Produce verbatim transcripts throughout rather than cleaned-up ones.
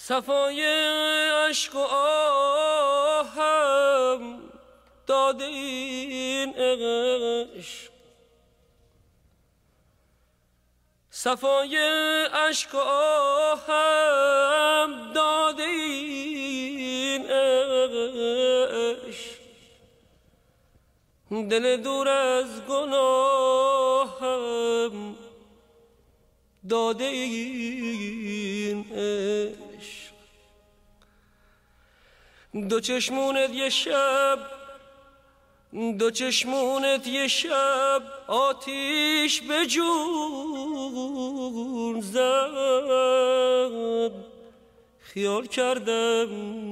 صفای عشق و آهم داده این عشق، صفای عشق و آهم داده این عشق، دل دور از گناهم داده این عشق. دو چشمونت یه شب، دو چشمونت یه شب آتیش به جون زد، خیال کردم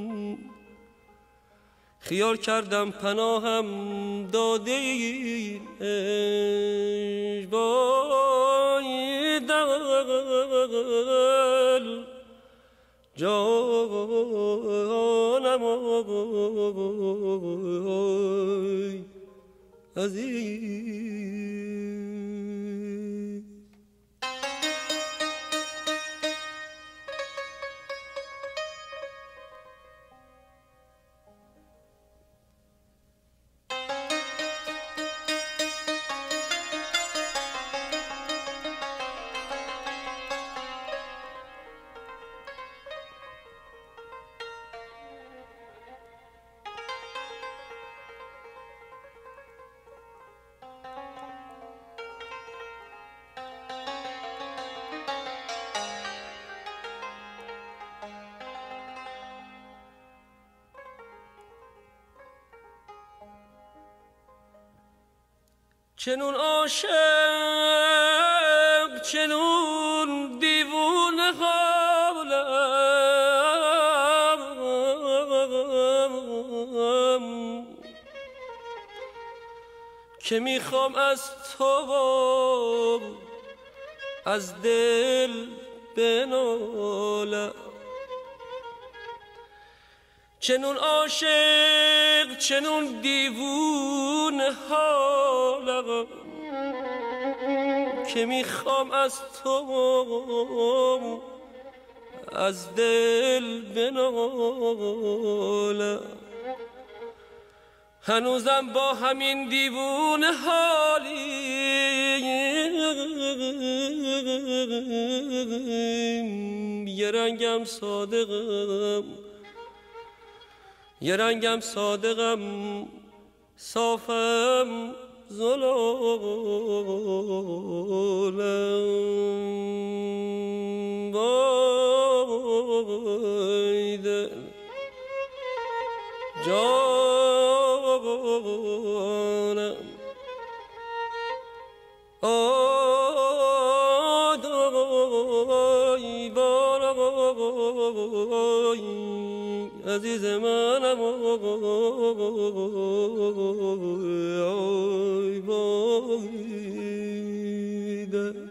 خیال کردم پناهم داده این عشق. وای دل جانم آی عزیز. چنون عاشق چنون دیوونه حالم که میخوام از تو از دل بنالم. چنون عاشق چنون دیوون حالم که میخوام از تو از دل بنالم. هنوزم با همین دیوون حالیم، یه رنگم صادقم یه رنگم صادقم صافم زلالم. وای دل جانم آدای بارای عزیز منم آی وای دل.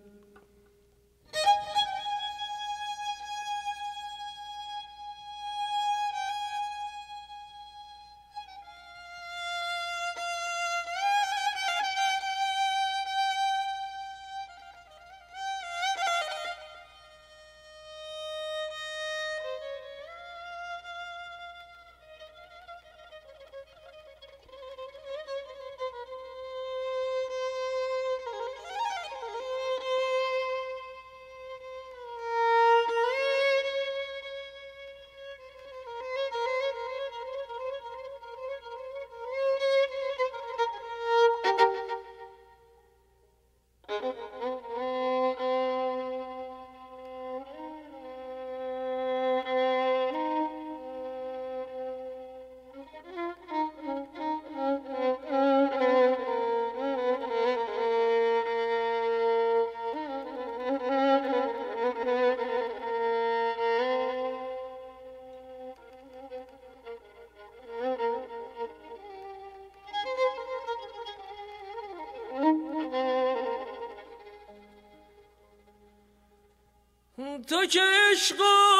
تو که عشق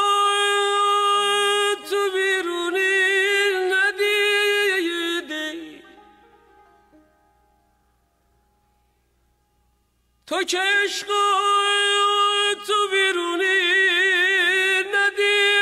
تو بیرونی ندیدی، که عشق تو بیرونی ندیدی،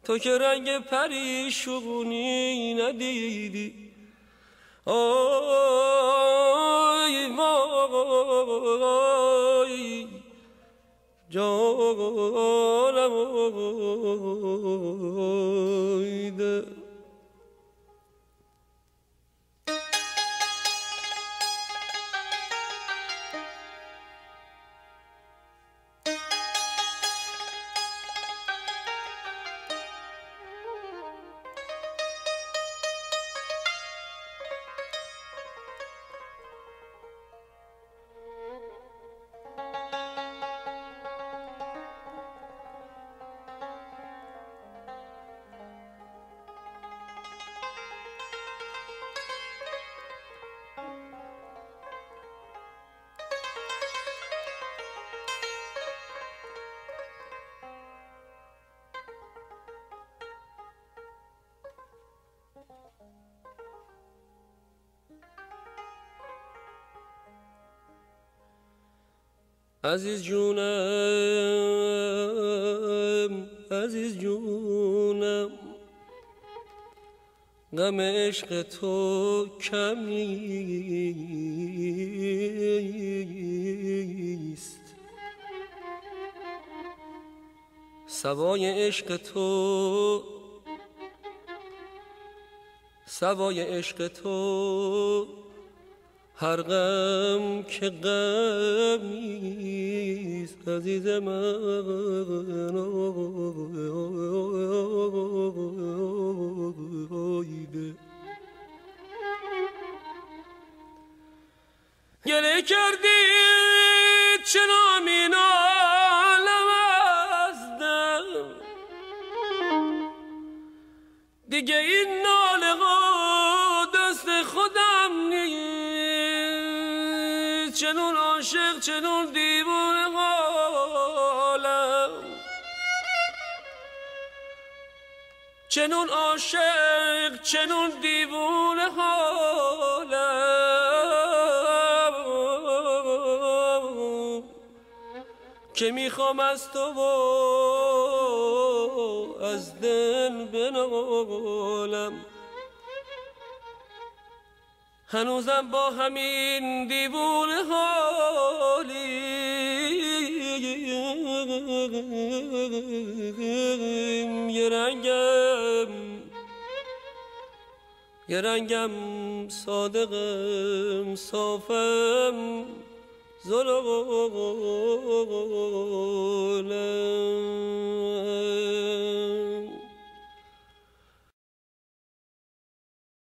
تو که رنگ پریشونی ندیدی. آی وای جانم آیده. عزیز جونم عزیز جونم غم عشق تو کم نیست. سوای عشق تو سوای عشق تو هر غم که غم نیست. عزیز من آیده. گله کردی چرا می نالم از دل، دیگه این ناله ها دست خودم نیست. چنون عاشق چنون دیوانه حالم، چنون عاشق چنون دیوانه حالم که میخوام از تو و از دل بنالم. هنوزم با همین دیوونه حالیم. یه رنگم یه رنگم صادقم صافم زلالم.